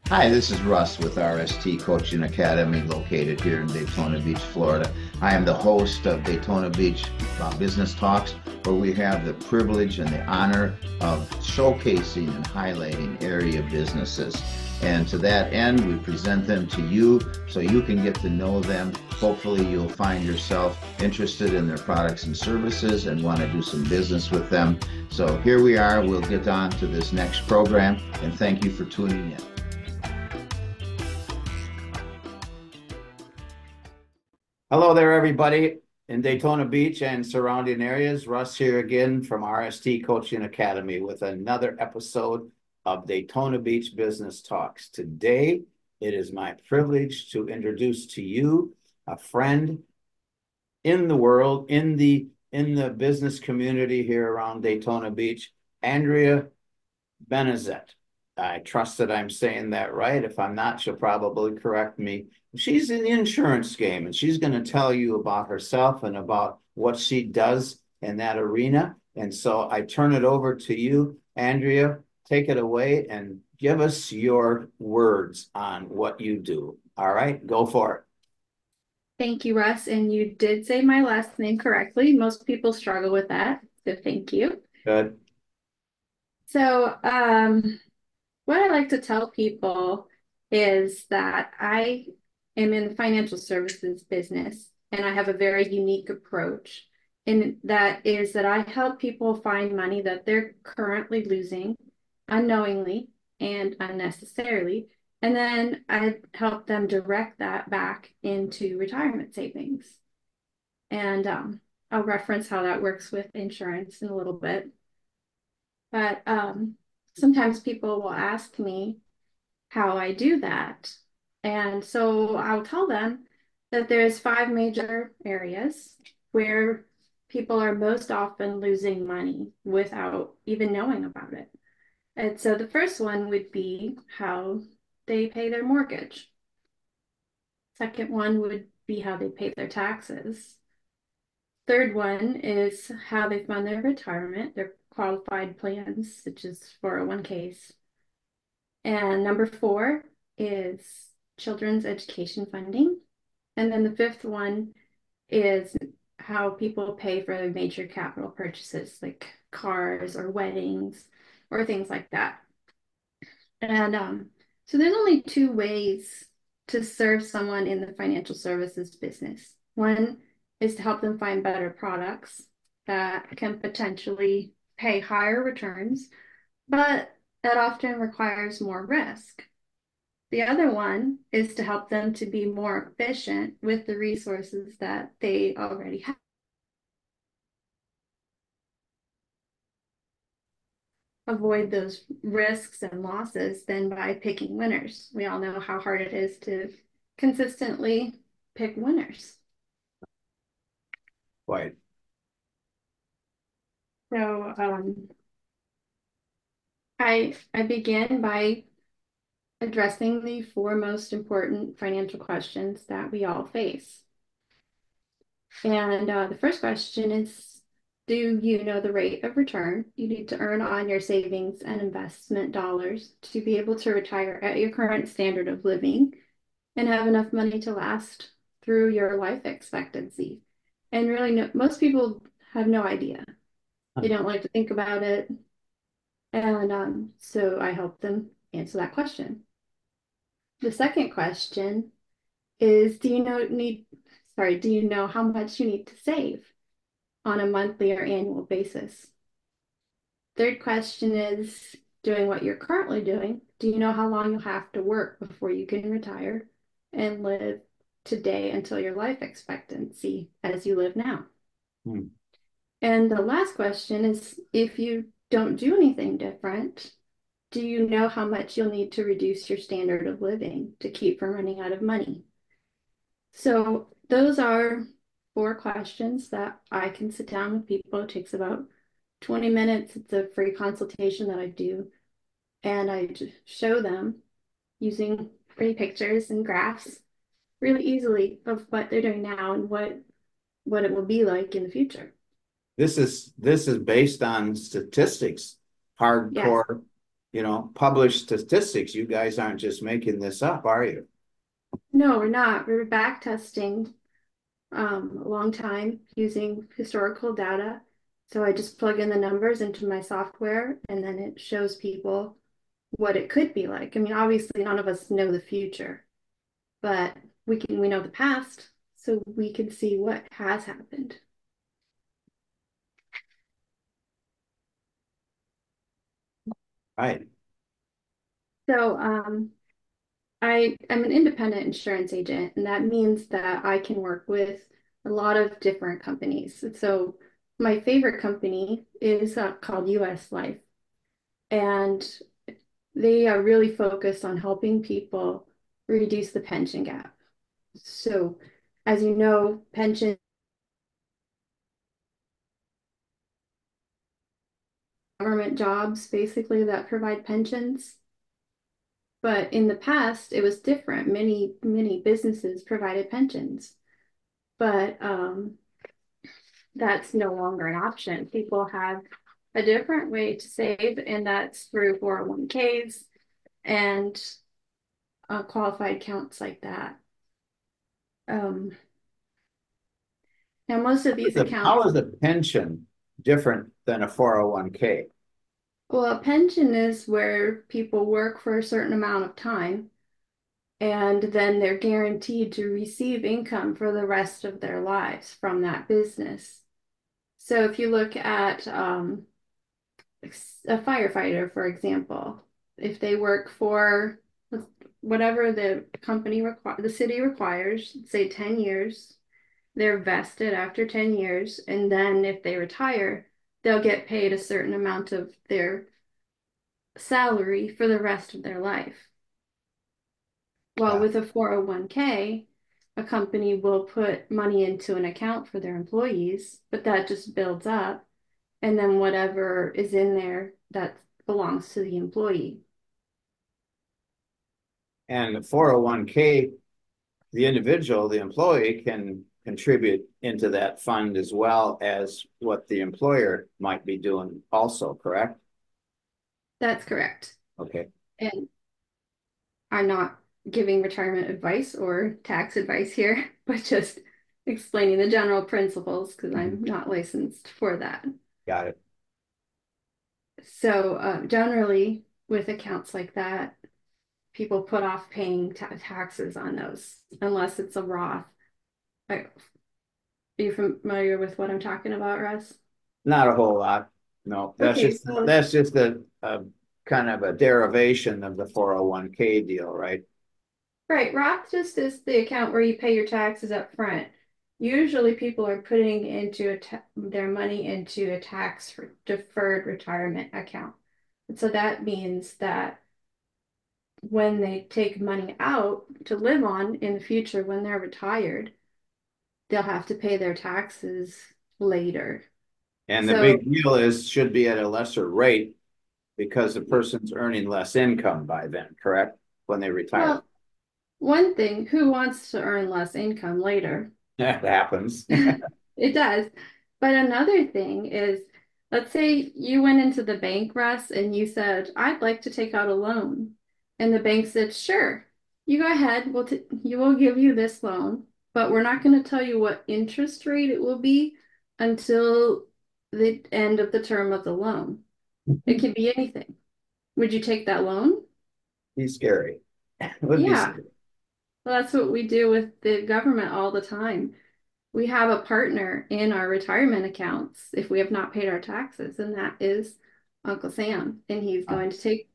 Hi, this is Russ with RST Coaching Academy located here in Daytona Beach, Florida. I am the host of Daytona Beach Business Talks, where we have the privilege and the honor of showcasing and highlighting area businesses. And to that end, we present them to you so you can get to know them. Hopefully, you'll find yourself interested in their products and services and want to do some business with them. So here we are. We'll get on to this next program, and thank you for tuning in. Hello there, everybody in Daytona Beach and surrounding areas. Russ here again from RST Coaching Academy with another episode of Daytona Beach Business Talks. Today, it is my privilege to introduce to you a friend in the world, in the business community here around Daytona Beach, Andrea Benezet. I trust that I'm saying that right. If I'm not, she'll probably correct me. She's in the insurance game, and she's going to tell you about herself and about what she does in that arena. And so I turn it over to you, Andrea. Take it away and give us your words on what you do. All right, go for it. Thank you, Russ. And you did say my last name correctly. Most people struggle with that. So thank you. Good. So, what I like to tell people is that I am in the financial services business and I have a very unique approach. And that is that I help people find money that they're currently losing unknowingly and unnecessarily. And then I help them direct that back into retirement savings. And I'll reference how that works with insurance in a little bit. But sometimes people will ask me how I do that. And so I'll tell them that there's five major areas where people are most often losing money without even knowing about it. And so the first one would be how they pay their mortgage. Second one would be how they pay their taxes. Third one is how they fund their retirement, their qualified plans, such as 401ks. And number four is children's education funding. And then the fifth one is how people pay for their major capital purchases like cars or weddings or things like that. And so there's only two ways to serve someone in the financial services business. One is to help them find better products that can potentially pay higher returns, but that often requires more risk. The other one is to help them to be more efficient with the resources that they already have. Avoid those risks and losses than by picking winners. We all know how hard it is to consistently pick winners. Right. So I begin by addressing the four most important financial questions that we all face. And the first question is, do you know the rate of return you need to earn on your savings and investment dollars to be able to retire at your current standard of living and have enough money to last through your life expectancy? And really, no, most people have no idea. They don't like to think about it. And so I help them answer that question. The second question is, do you know how much you need to save on a monthly or annual basis? Third question is, doing what you're currently doing, do you know how long you'll have to work before you can retire and live today until your life expectancy as you live now? Hmm. And the last question is, if you don't do anything different, do you know how much you'll need to reduce your standard of living to keep from running out of money? So those are four questions that I can sit down with people. It takes about 20 minutes. It's a free consultation that I do. And I show them using pretty pictures and graphs really easily of what they're doing now and what it will be like in the future. This is based on statistics, Yes. hardcore. published statistics. You guys aren't just making this up, are you? No, we're not. We're back testing a long time using historical data. So I just plug in the numbers into my software and then it shows people what it could be like. I mean, obviously none of us know the future, but we know the past, so we can see what has happened. Right. So I'm an independent insurance agent, and that means that I can work with a lot of different companies. So my favorite company is called US Life, and they are really focused on helping people reduce the pension gap. So, as you know, pension government jobs basically that provide pensions. But in the past, it was different. Many businesses provided pensions, but that's no longer an option. People have a different way to save, and that's through 401ks and qualified accounts like that. Um, Now, most of these How accounts, is a pension different than a 401k? well, a pension is where people work for a certain amount of time and then they're guaranteed to receive income for the rest of their lives from that business. So if you look at a firefighter, for example, if they work for whatever the city requires, say 10 years, they're vested after 10 years. And then if they retire, they'll get paid a certain amount of their salary for the rest of their life. Well, Yeah. with a 401k, a company will put money into an account for their employees, but that just builds up. And then whatever is in there that belongs to the employee. And the 401k, the individual, the employee can contribute into that fund as well as what the employer might be doing also, correct? That's correct. Okay. And I'm not giving retirement advice or tax advice here, but just explaining the general principles because I'm not licensed for that. Got it. So generally, with accounts like that, people put off paying taxes on those unless it's a Roth. Are you familiar with what I'm talking about, Russ? Not a whole lot. No, Okay, so that's just a kind of a derivation of the 401k deal, right? right, Roth just is the account where you pay your taxes up front. Usually people are putting their money into a tax deferred retirement account. And so that means that when they take money out to live on in the future when they're retired, they'll have to pay their taxes later. And the So, big deal is should be at a lesser rate because the person's earning less income by then, correct? When they retire. well, one thing, who wants to earn less income later? That happens. It does. But another thing is, let's say you went into the bank, Russ, and you said, I'd like to take out a loan. And the bank said, sure, you go ahead. You will give you this loan, but we're not going to tell you what interest rate it will be until the end of the term of the loan. It can be anything. Would you take that loan? Be scary. It would be Yeah. scary. Well, that's what we do with the government all the time. We have a partner in our retirement accounts if we have not paid our taxes, and that is Uncle Sam, and he's going to take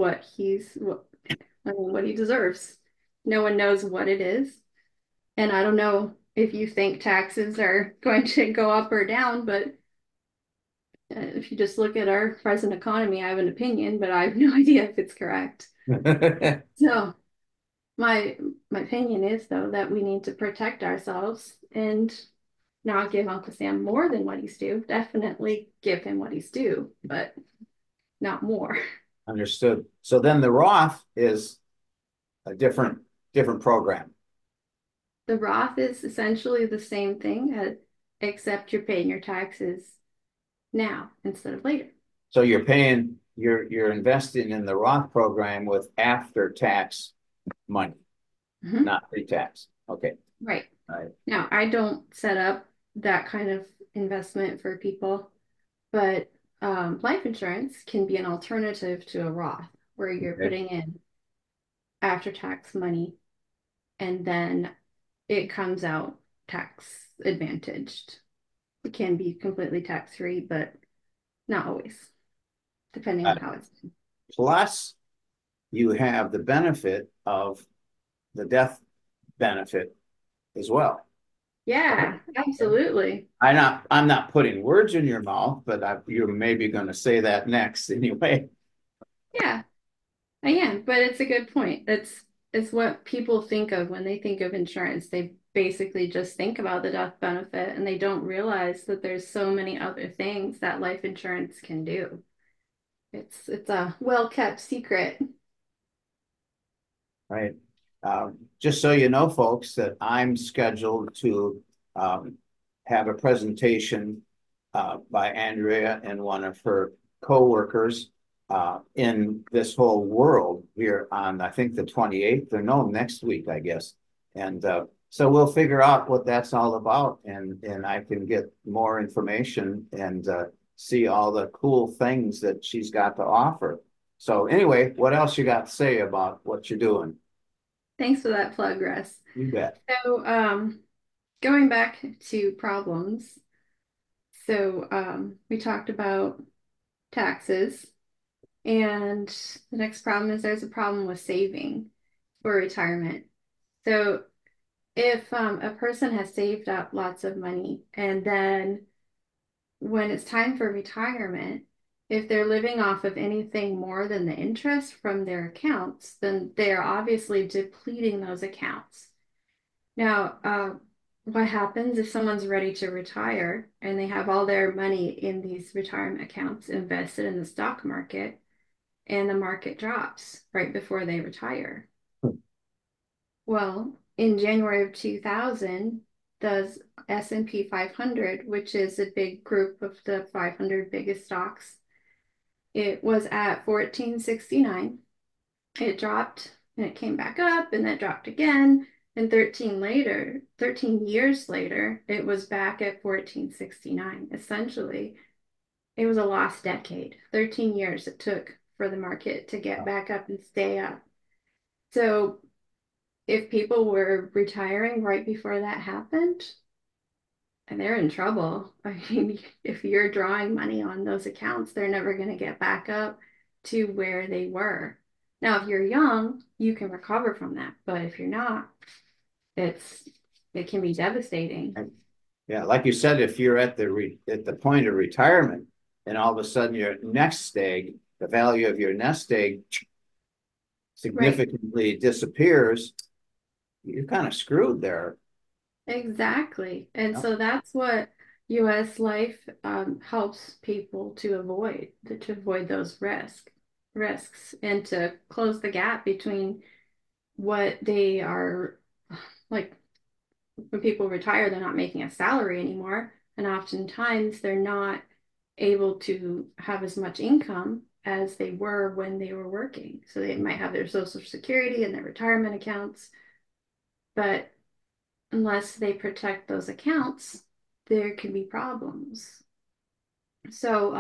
what he deserves. No one knows what it is, and I don't know if you think taxes are going to go up or down, but if you just look at our present economy, I have an opinion, but I have no idea if it's correct. So my my opinion is though that we need to protect ourselves and not give Uncle Sam more than what he's due. Definitely give him what he's due, but not more. Understood. So then the Roth is a different program. The Roth is essentially the same thing, except you're paying your taxes now instead of later. So you're investing in the Roth program with after-tax money, Mhm. not pre-tax. Okay. Right. All right. Now, I don't set up that kind of investment for people, but life insurance can be an alternative to a Roth where you're Okay. putting in after-tax money and then it comes out tax advantaged. It can be completely tax-free, but not always, depending Uh, on how it's done. Plus, you have the benefit of the death benefit as well. Yeah, absolutely. I'm not putting words in your mouth, but you're maybe going to say that next anyway. Yeah, I am, but it's a good point. It's what people think of when they think of insurance. They basically just think about the death benefit and they don't realize that there's so many other things that life insurance can do. It's a well-kept secret. Right. Just so you know, folks, that I'm scheduled to um, have a presentation by Andrea and one of her coworkers in this whole world here on, I think, the 28th, or no, next week, I guess. And so we'll figure out what that's all about, and I can get more information and see all the cool things that she's got to offer. So anyway, what else you got to say about what you're doing? Thanks for that plug, Russ. You bet. So, going back to problems. So, we talked about taxes, and the next problem is there's a problem with saving for retirement. So, if a person has saved up lots of money and then when it's time for retirement, if they're living off of anything more than the interest from their accounts, then they're obviously depleting those accounts. Now, what happens if someone's ready to retire and they have all their money in these retirement accounts invested in the stock market and the market drops right before they retire? Well, in January of 2000, the S&P 500, which is a big group of the 500 biggest stocks, it was at 1469. It dropped and it came back up and then dropped again. And 13 years later, it was back at 1469. Essentially, it was a lost decade. 13 years it took for the market to get back up and stay up. So if people were retiring right before that happened, and they're in trouble. I mean, if you're drawing money on those accounts, they're never going to get back up to where they were. Now, if you're young, you can recover from that, but if you're not, it's it can be devastating. Yeah, like you said, if you're at the point of retirement, and all of a sudden your nest egg, the value of your nest egg Right. significantly disappears, you're kind of screwed there. Exactly. And Yep. so that's what US Life helps people to avoid those risks and to close the gap between what they are like when people retire, they're not making a salary anymore. And oftentimes they're not able to have as much income as they were when they were working. So they might have their Social Security and their retirement accounts, but unless they protect those accounts, there can be problems. So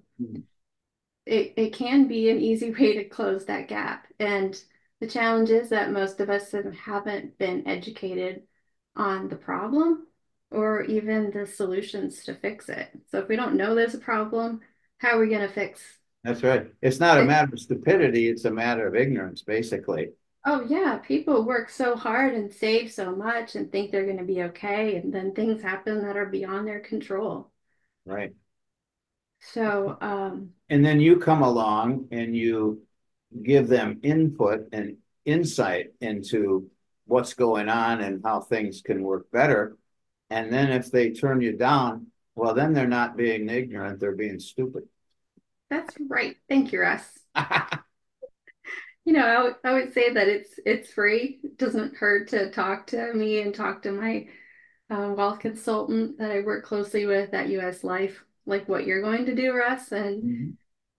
it can be an easy way to close that gap. And the challenge is that most of us haven't been educated on the problem or even the solutions to fix it. So if we don't know there's a problem, how are we going to fix That's right. It's not a it? matter of stupidity, it's a matter of ignorance, basically. Oh yeah, people work so hard and save so much and think they're going to be okay, and then things happen that are beyond their control. Right. So, And then you come along and you give them input and insight into what's going on and how things can work better. And then if they turn you down, well, then they're not being ignorant, they're being stupid. that's right. Thank you, Russ. You know, I would say that it's free. It doesn't hurt to talk to me and talk to my wealth consultant that I work closely with at US Life, like what you're going to do, Russ. And Mhm.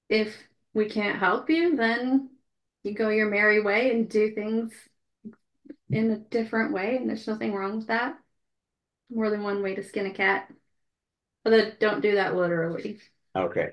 if we can't help you, then you go your merry way and do things in a different way, and there's nothing wrong with that. More than one way to skin a cat. But don't do that literally. Okay.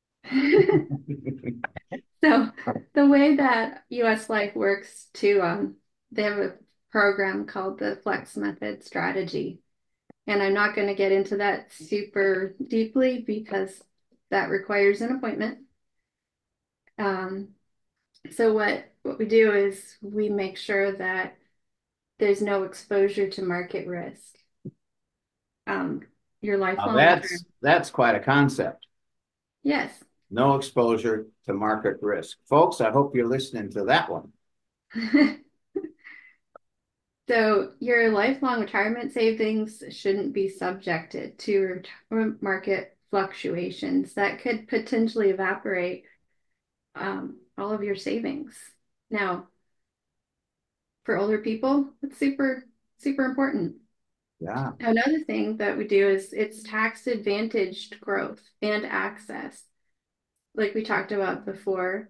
So the way that US Life works too, they have a program called the Flex Method Strategy. And I'm not going to get into that super deeply because that requires an appointment. Um, so what we do is we make sure that there's no exposure to market risk. Um, your Now lifelong return. that's quite a concept. Yes. No exposure to market risk. Folks, I hope you're listening to that one. So your lifelong retirement savings shouldn't be subjected to market fluctuations that could potentially evaporate all of your savings. Now, for older people, it's super, super important. Yeah. Another thing that we do is it's tax advantaged growth and access. Like we talked about before,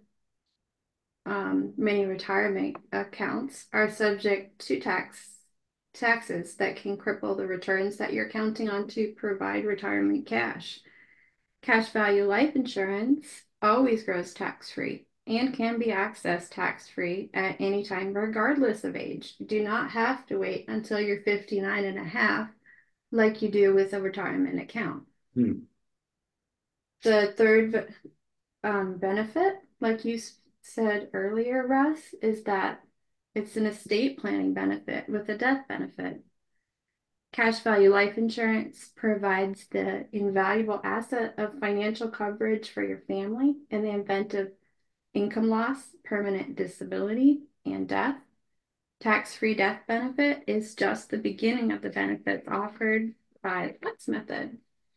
many retirement accounts are subject to taxes that can cripple the returns that you're counting on to provide retirement cash. Cash value life insurance always grows tax-free and can be accessed tax-free at any time, regardless of age. You do not have to wait until you're 59 and a half like you do with a retirement account. Hmm. The third benefit, like you said earlier, Russ, is that it's an estate planning benefit with a death benefit. Cash value life insurance provides the invaluable asset of financial coverage for your family in the event of income loss, permanent disability, and death. Tax-free death benefit is just the beginning of the benefits offered by the Flex method.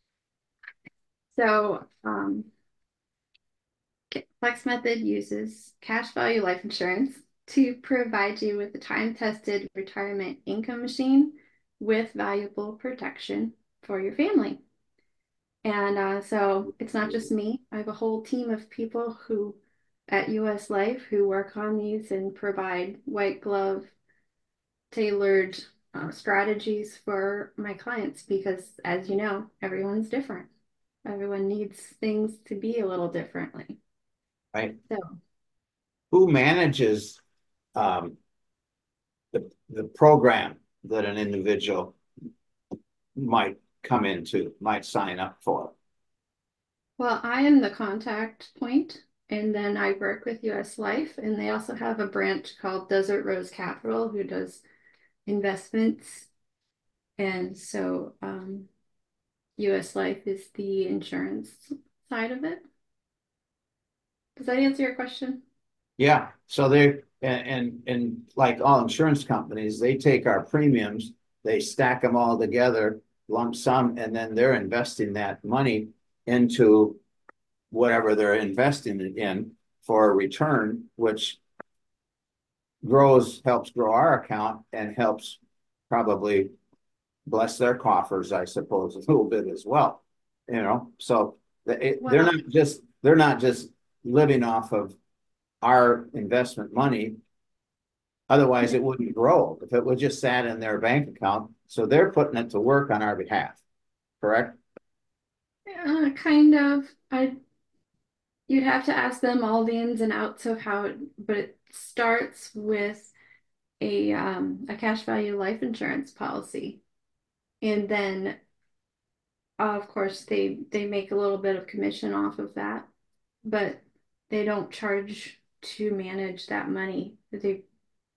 So, Flex method uses cash value life insurance to provide you with a time-tested retirement income machine with valuable protection for your family. And so it's not just me. I have a whole team of people who at US Life who work on these and provide white glove tailored strategies for my clients because, as you know, everyone's different. Everyone needs things to be a little differently. Right. So, Who manages the program that an individual might come into, might sign up for? well, I am the contact point, and then I work with US Life, and they also have a branch called Desert Rose Capital who does investments. And so US Life is the insurance side of it. Does that answer your question? Yeah. So they and like all insurance companies, they take our premiums, they stack them all together, lump sum, and then they're investing that money into whatever they're investing it in for a return, which helps grow our account and helps probably bless their coffers, I suppose, a little bit as well. You know, so Well, they're not just living off of our investment money. Otherwise, it wouldn't grow if it was just sat in their bank account. So they're putting it to work on our behalf, correct? kind of. You'd have to ask them all the ins and outs of how it, but it starts with a cash value life insurance policy. And then of course they make a little bit of commission off of that, but they don't charge to manage that money. They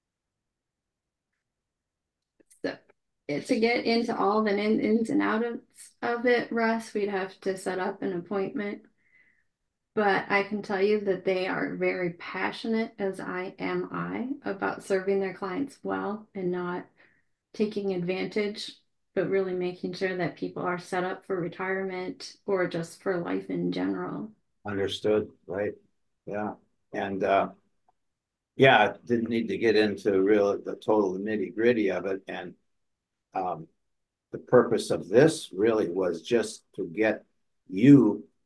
so, to get into all the ins and outs of it, Russ, we'd have to set up an appointment. But I can tell you that they are very passionate, as I, about serving their clients well and not taking advantage, but really making sure that people are set up for retirement or just for life in general. Understood, right? Yeah. And yeah, didn't need to get into the total nitty gritty of it. And um, the purpose of this really was just to get you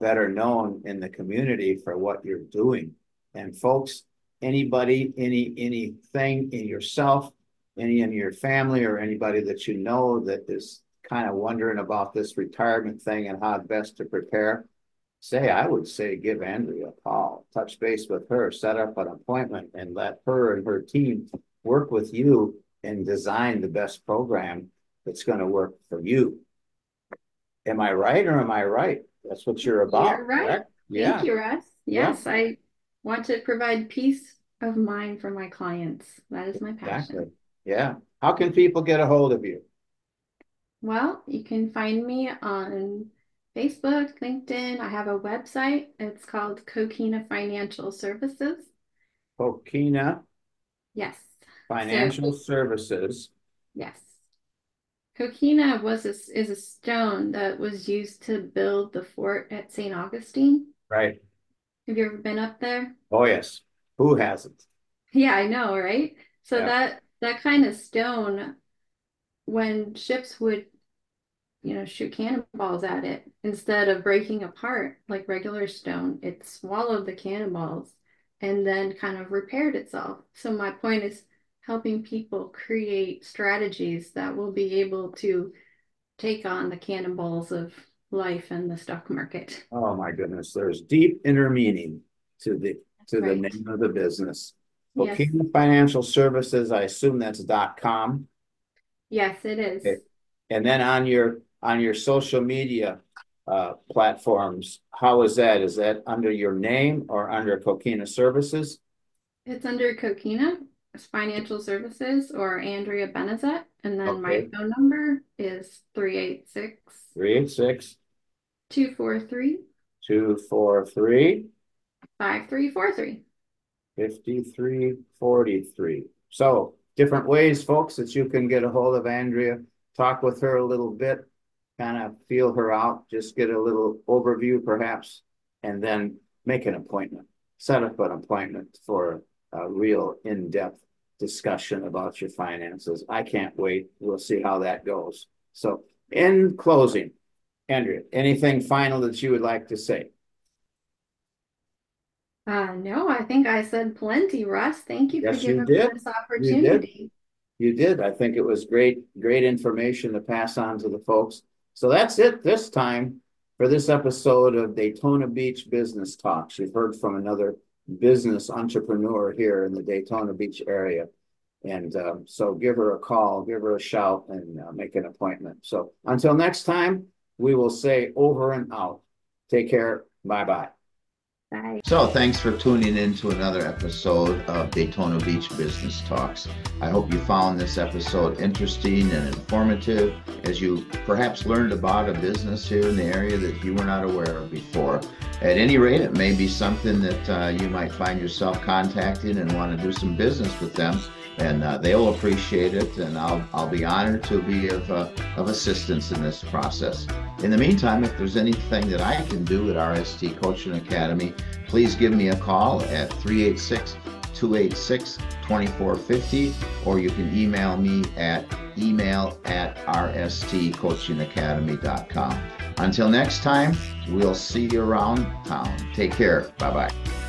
better known in the community for what you're doing. And folks, anybody, anything in yourself, any in your family, or anybody that you know that is kind of wondering about this retirement thing and how best to prepare, I would say give Andrea a call, touch base with her, set up an appointment, and let her and her team work with you and design the best program that's going to work for you. Am I right or am I right? That's what you're about. You're right. Correct? Thank Yeah. you, Russ. Yes, Yeah. I want to provide peace of mind for my clients. That is my Exactly. passion. Yeah. How can people get a hold of you? Well, you can find me on Facebook, LinkedIn. I have a website. It's called Coquina Financial Services. Coquina Yes. So, Financial Services. yes. Coquina is a stone that was used to build the fort at St. Augustine. Right. Have you ever been up there? Oh, yes. Who hasn't? Yeah, I know, right? So Yeah. that kind of stone, when ships would, shoot cannonballs at it, instead of breaking apart like regular stone, it swallowed the cannonballs and then kind of repaired itself. So my point is helping people create strategies that will be able to take on the cannonballs of life and the stock market. Oh my goodness. There's deep inner meaning to the Right. name of the business. Yes. Coquina Financial Services, I assume that's .com. Yes, it is. Okay. And then on your social media platforms, how is that? Is that under your name or under Coquina Services? It's under Coquina Financial Services or Andrea Benezet. And then my Okay. phone number is 386 386 243 243 5343. 5343. So different ways, folks, that you can get a hold of Andrea, talk with her a little bit, kind of feel her out, just get a little overview perhaps, and then make an appointment, set up an appointment for a real in-depth discussion about your finances. I can't wait. We'll see how that goes. So in closing, Andrea, anything final that you would like to say? No, I think I said plenty, Russ. Thank you for Yes, you giving me did. this You did. opportunity. You did. I think it was great information to pass on to the folks. So that's it this time for this episode of Daytona Beach Business Talks. You've heard from another business entrepreneur here in the Daytona Beach area. And so give her a call, give her a shout, and make an appointment. So until next time, we will say over and out. Take care. Bye-bye. Bye. So thanks for tuning in to another episode of Daytona Beach Business Talks. I hope you found this episode interesting and informative as you perhaps learned about a business here in the area that you were not aware of before. At any rate, it may be something that you might find yourself contacting and want to do some business with them. And they'll appreciate it, and I'll be honored to be of assistance in this process. In the meantime, if there's anything that I can do at RST Coaching Academy, please give me a call at 386-286-2450, or you can email me at email@rstcoachingacademy.com. Until next time, we'll see you around town. Take care. Bye-bye.